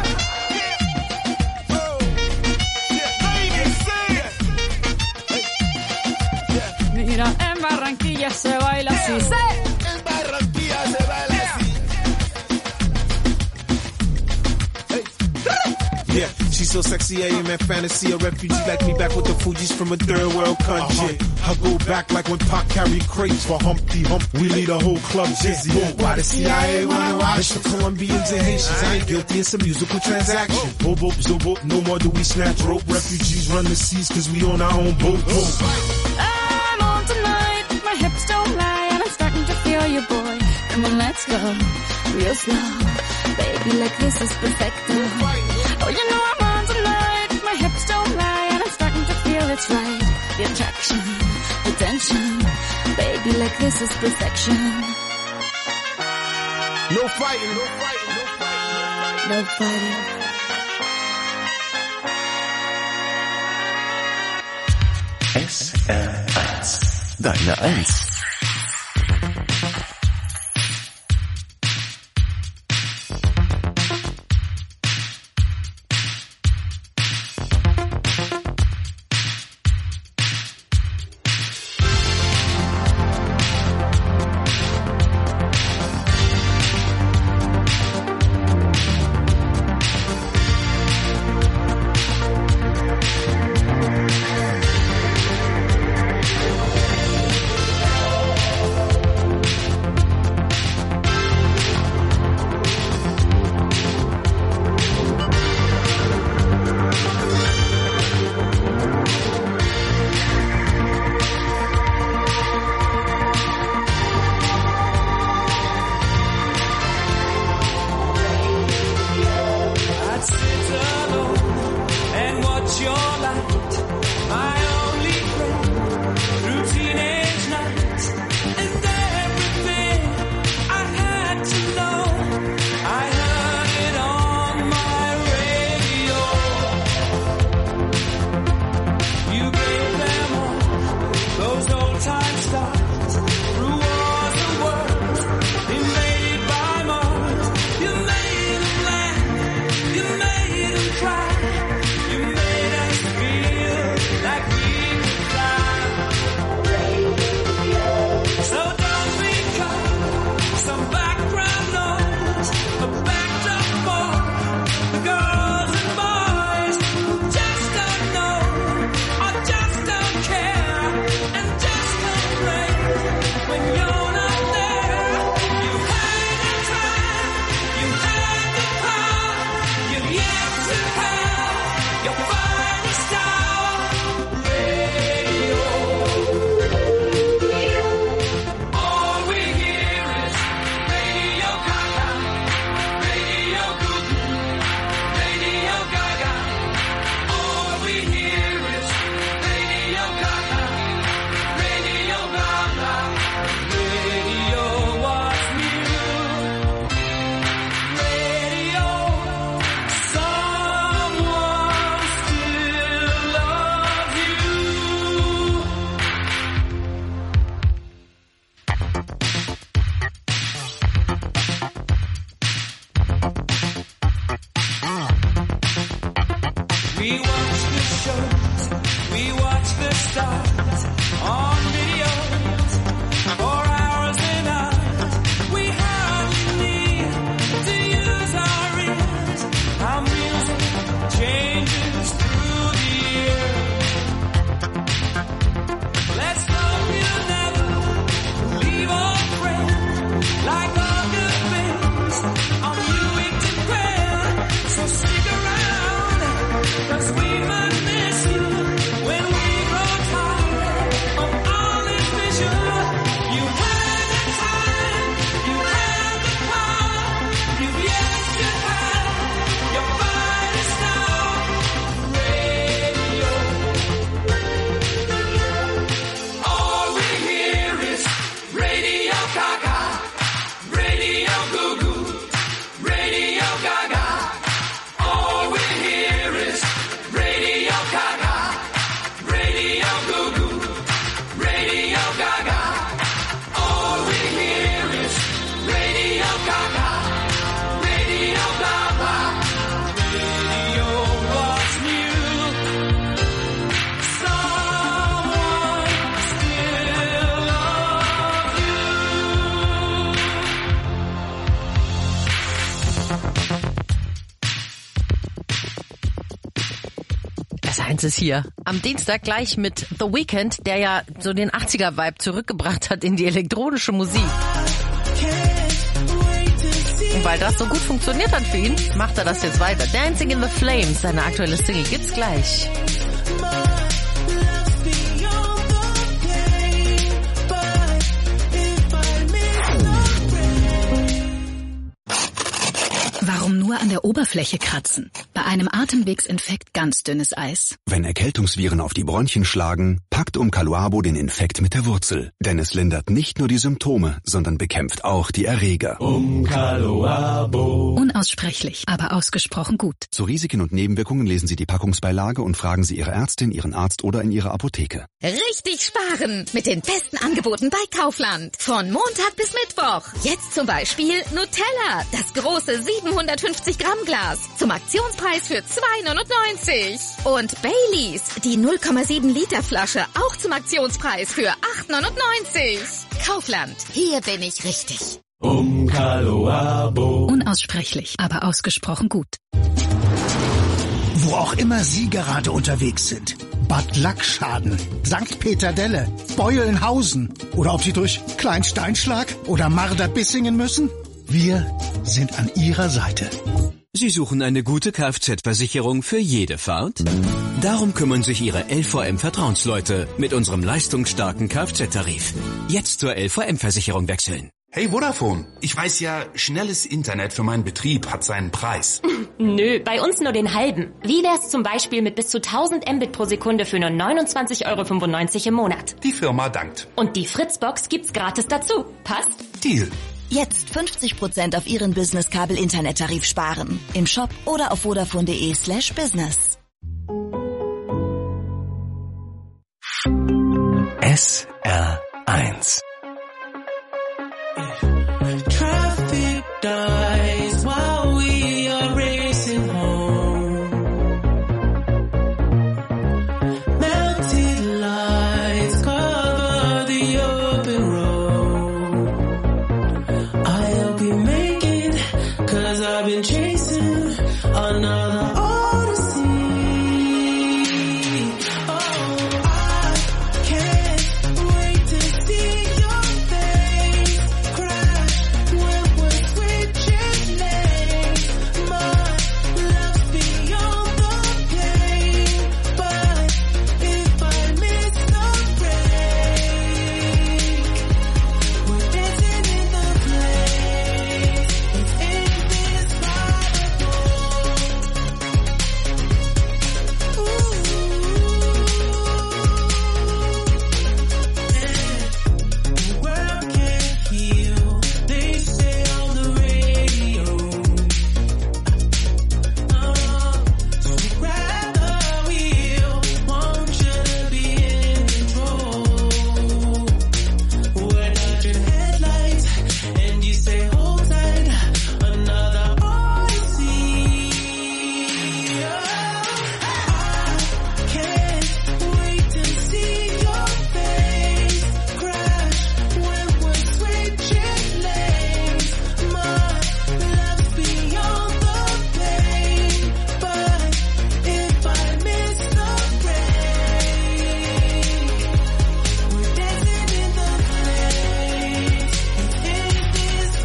[SPEAKER 21] Mira, en Barranquilla se baila así.
[SPEAKER 12] En Barranquilla se baila así.
[SPEAKER 21] Yeah.
[SPEAKER 2] She's so sexy, I am in fantasy. A refugee like me back with the Fugees from a third world country. I go back like when Pac carried crates for Humpty Hump. We lead a whole club dizzy. Why the C I A wanna watch? It's the Colombians and Haitians. I ain't guilty, it's a musical transaction. Bobo, zobo, no more do we snatch rope. Refugees run the seas cause we on our own boat.
[SPEAKER 21] I'm on tonight, my hips don't lie, and I'm starting to feel you, boy. Come on, let's go, real slow. Baby, like this is perfecto. Oh, you know I'm on tonight, my hips don't lie, and I'm starting to feel it's right. The attraction, the tension. Baby, like this is perfection.
[SPEAKER 2] No fighting, no fighting, no fighting,
[SPEAKER 21] no fighting.
[SPEAKER 7] S R eins. Deine Eins.
[SPEAKER 5] es hier. Am Dienstag gleich mit The Weeknd, der ja so den achtziger-Vibe zurückgebracht hat in die elektronische Musik. Und weil das so gut funktioniert hat für ihn, macht er das jetzt weiter. Dancing in the Flames, seine aktuelle Single, gibt's gleich.
[SPEAKER 17] Warum nur an der Oberfläche kratzen? Bei einem Atemwegsinfekt ganz dünnes Eis.
[SPEAKER 3] Wenn Erkältungsviren auf die Bronchien schlagen, packt Umcaluabo den Infekt mit der Wurzel. Denn es lindert nicht nur die Symptome, sondern bekämpft auch die Erreger.
[SPEAKER 17] Umcaluabo. Unaussprechlich, aber ausgesprochen gut.
[SPEAKER 3] Zu Risiken und Nebenwirkungen lesen Sie die Packungsbeilage und fragen Sie Ihre Ärztin, Ihren Arzt oder in Ihrer Apotheke.
[SPEAKER 22] Richtig sparen mit den besten Angeboten bei Kaufland. Von Montag bis Mittwoch. Jetzt zum Beispiel Nutella, das große siebenhundertfünfzig Gramm Glas zum Aktionspreis für zwei neunundneunzig. Und Baileys, die null Komma sieben Liter Flasche, auch zum Aktionspreis für acht neunundneunzig. Kaufland, hier bin ich richtig.
[SPEAKER 17] Umcaluabo. Unaussprechlich, aber ausgesprochen gut.
[SPEAKER 23] Wo auch immer Sie gerade unterwegs sind. Bad Lackschaden, Sankt Peter-Delle, Beulenhausen oder ob Sie durch Kleinsteinschlag oder Marder-Bissingen müssen. Wir sind an Ihrer Seite.
[SPEAKER 24] Sie suchen eine gute Kfz-Versicherung für jede Fahrt? Darum kümmern sich Ihre L V M-Vertrauensleute mit unserem leistungsstarken Kfz-Tarif. Jetzt zur L V M-Versicherung wechseln.
[SPEAKER 25] Hey Vodafone, ich weiß ja, schnelles Internet für meinen Betrieb hat seinen Preis.
[SPEAKER 26] Nö, bei uns nur den halben. Wie wär's zum Beispiel mit bis zu tausend Mbit pro Sekunde für nur neunundzwanzig Euro fünfundneunzig im Monat?
[SPEAKER 25] Die Firma dankt.
[SPEAKER 26] Und die Fritzbox gibt's gratis dazu. Passt?
[SPEAKER 25] Deal.
[SPEAKER 27] Jetzt fünfzig Prozent auf Ihren Business-Kabel-Internet-Tarif sparen. Im Shop oder auf vodafone.de slash business.
[SPEAKER 7] S R eins.
[SPEAKER 12] Traffic dies while we are racing home. Melted lights cover the open road. I'll be making, cause I've been chasing another odyssey. Oh, I can't wait to see your face crash when we're switching lanes. My love's beyond the pain, but if I miss the break, we're dancing in the place. It's indescribable. The world can't heal, they say on the radio. Oh, so grab the wheel, want you to be in control. We're not your headlights, and you say hold tight, another odyssey. I can't wait to see your face crash when we're switching lanes. My love's beyond the pain, but if I miss the break, we're dancing in the place. It's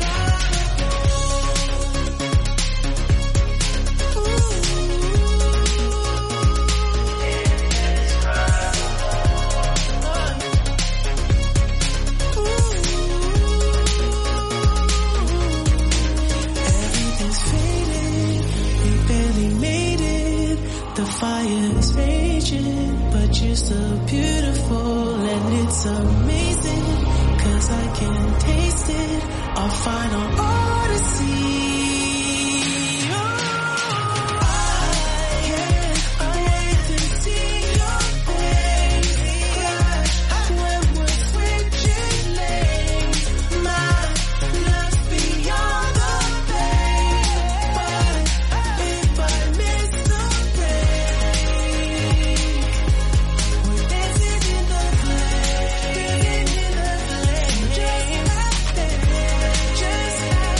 [SPEAKER 12] Everything's faded, we barely made it. The fire is raging, but you're so beautiful and it's amazing. Cause I can taste it, our final odyssey. Oh, I can't wait to see your face crash when we're switching lanes. My love's beyond the pain, but if I miss the break, we're dancing in the place, dancing in the place, just like that, just like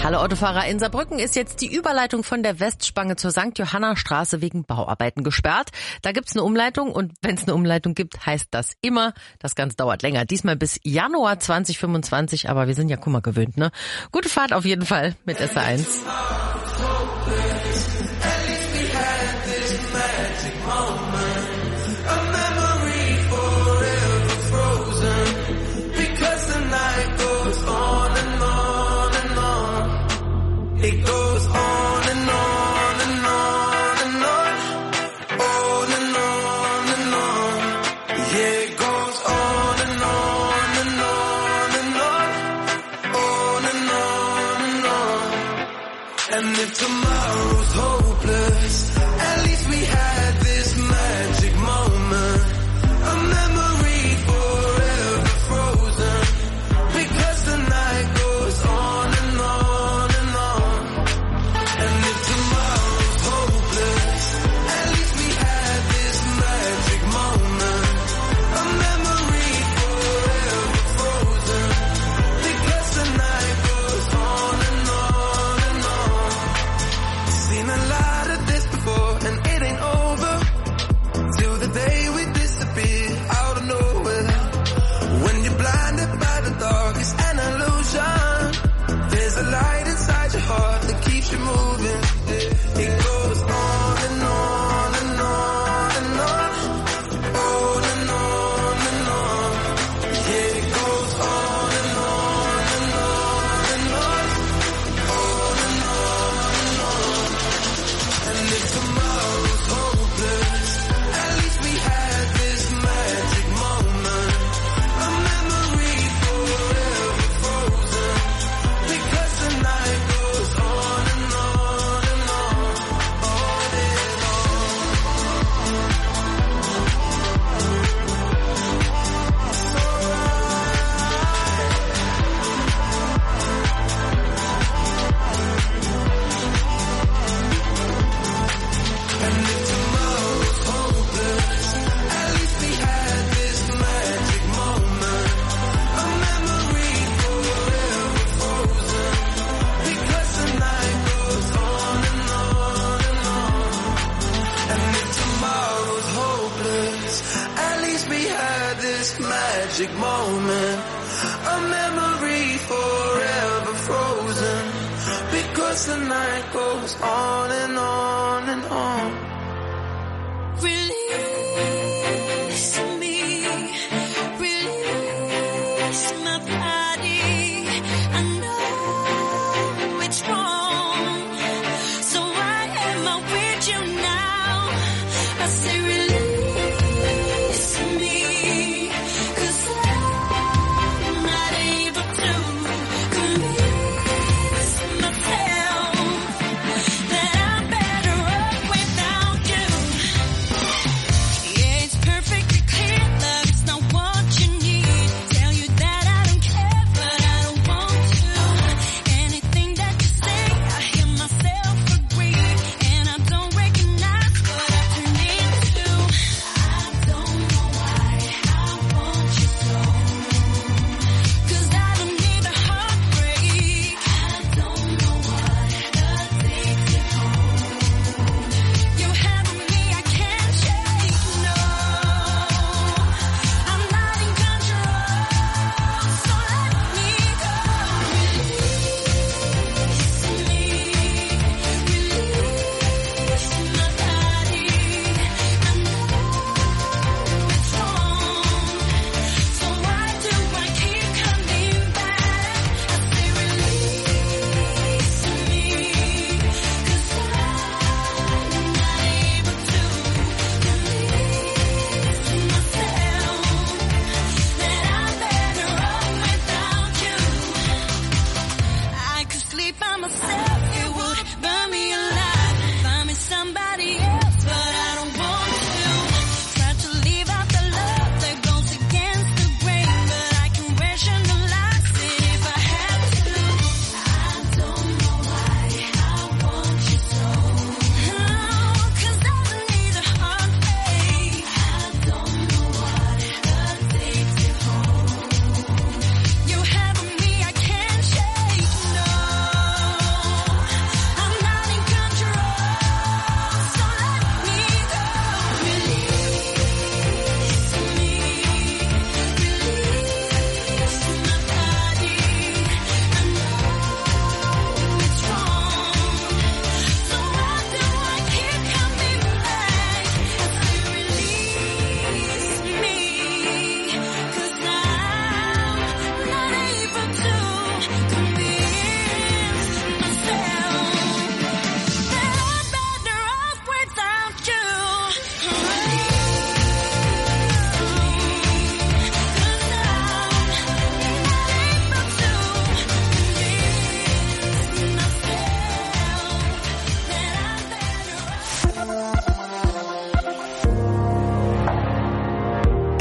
[SPEAKER 5] Hallo Autofahrer, in Saarbrücken ist jetzt die Überleitung von der Westspange zur Sankt Johanna Straße wegen Bauarbeiten gesperrt. Da gibt's eine Umleitung und wenn es eine Umleitung gibt, heißt das immer, das Ganze dauert länger. Diesmal bis Januar zwanzig fünfundzwanzig, aber wir sind ja Kummer gewöhnt, ne? Gute Fahrt auf jeden Fall mit S R eins.
[SPEAKER 12] It goes on and on and on and on, on and on and on. Yeah, it goes on and on and on and on, on and on and on. And if tomorrow's hopeless, at least we had this magic moment, a memory forever frozen, because the night goes on and on. Magic moment, a memory forever frozen, because the night goes on and on and on.
[SPEAKER 6] Release me, release my body. I know it's wrong, so why am I with you now? I say release me.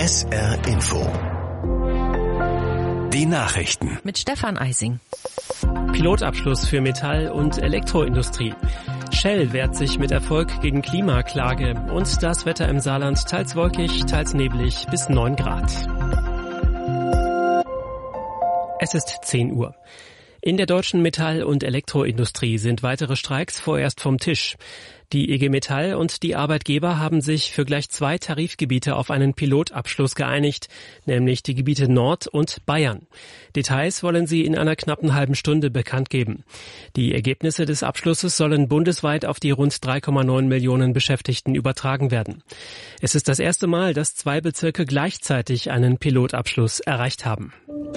[SPEAKER 7] S R Info. Die Nachrichten.
[SPEAKER 5] Mit Stefan Eising.
[SPEAKER 1] Pilotabschluss für Metall- und Elektroindustrie. Shell wehrt sich mit Erfolg gegen Klimaklage. Und das Wetter im Saarland teils wolkig, teils neblig bis neun Grad. Es ist zehn Uhr. In der deutschen Metall- und Elektroindustrie sind weitere Streiks vorerst vom Tisch. Die I G Metall und die Arbeitgeber haben sich für gleich zwei Tarifgebiete auf einen Pilotabschluss geeinigt, nämlich die Gebiete Nord und Bayern. Details wollen sie in einer knappen halben Stunde bekannt geben. Die Ergebnisse des Abschlusses sollen bundesweit auf die rund drei Komma neun Millionen Beschäftigten übertragen werden. Es ist das erste Mal, dass zwei Bezirke gleichzeitig einen Pilotabschluss erreicht haben.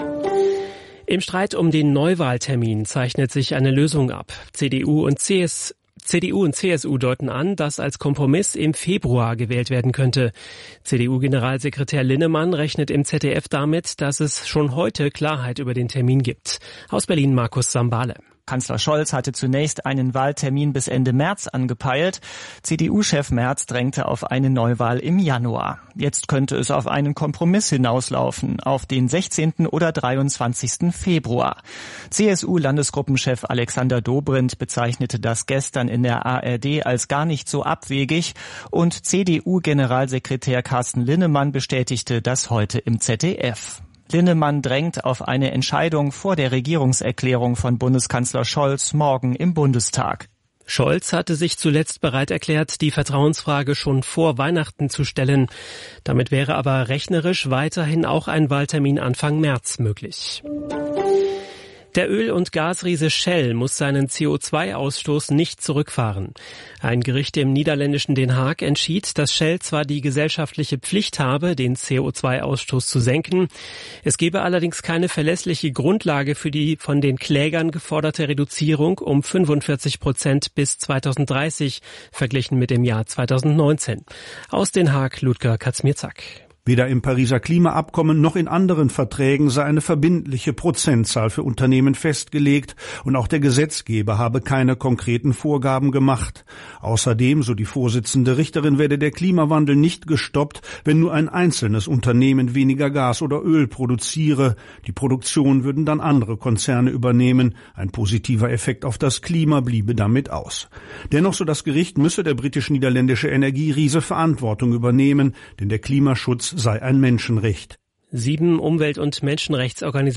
[SPEAKER 1] Im Streit um den Neuwahltermin zeichnet sich eine Lösung ab. C D U und C S C D U und C S U deuten an, dass als Kompromiss im Februar gewählt werden könnte. C D U-Generalsekretär Linnemann rechnet im Z D F damit, dass es schon heute Klarheit über den Termin gibt. Aus Berlin Markus Sambale.
[SPEAKER 8] Kanzler Scholz hatte zunächst einen Wahltermin bis Ende März angepeilt. C D U-Chef Merz drängte auf eine Neuwahl im Januar. Jetzt könnte es auf einen Kompromiss hinauslaufen, auf den sechzehnten oder dreiundzwanzigsten Februar. C S U-Landesgruppenchef Alexander Dobrindt bezeichnete das gestern in der A R D als gar nicht so abwegig und C D U-Generalsekretär Carsten Linnemann bestätigte das heute im Z D F. Linnemann drängt auf eine Entscheidung vor der Regierungserklärung von Bundeskanzler Scholz morgen im Bundestag.
[SPEAKER 1] Scholz hatte sich zuletzt bereit erklärt, die Vertrauensfrage schon vor Weihnachten zu stellen. Damit wäre aber rechnerisch weiterhin auch ein Wahltermin Anfang März möglich. Der Öl- und Gasriese Shell muss seinen C O zwei Ausstoß nicht zurückfahren. Ein Gericht im niederländischen Den Haag entschied, dass Shell zwar die gesellschaftliche Pflicht habe, den C O zwei Ausstoß zu senken, es gebe allerdings keine verlässliche Grundlage für die von den Klägern geforderte Reduzierung um fünfundvierzig Prozent bis zweitausenddreißig, verglichen mit dem Jahr zweitausendneunzehn. Aus Den Haag Ludger Kaczmierzak.
[SPEAKER 9] Weder im Pariser Klimaabkommen noch in anderen Verträgen sei eine verbindliche Prozentzahl für Unternehmen festgelegt und auch der Gesetzgeber habe keine konkreten Vorgaben gemacht. Außerdem, so die Vorsitzende Richterin, werde der Klimawandel nicht gestoppt, wenn nur ein einzelnes Unternehmen weniger Gas oder Öl produziere. Die Produktion würden dann andere Konzerne übernehmen. Ein positiver Effekt auf das Klima bliebe damit aus. Dennoch, so das Gericht, müsse der britisch-niederländische Energieriese Verantwortung übernehmen, denn der Klimaschutz sei ein Menschenrecht.
[SPEAKER 1] Sieben Umwelt- und Menschenrechtsorganisationen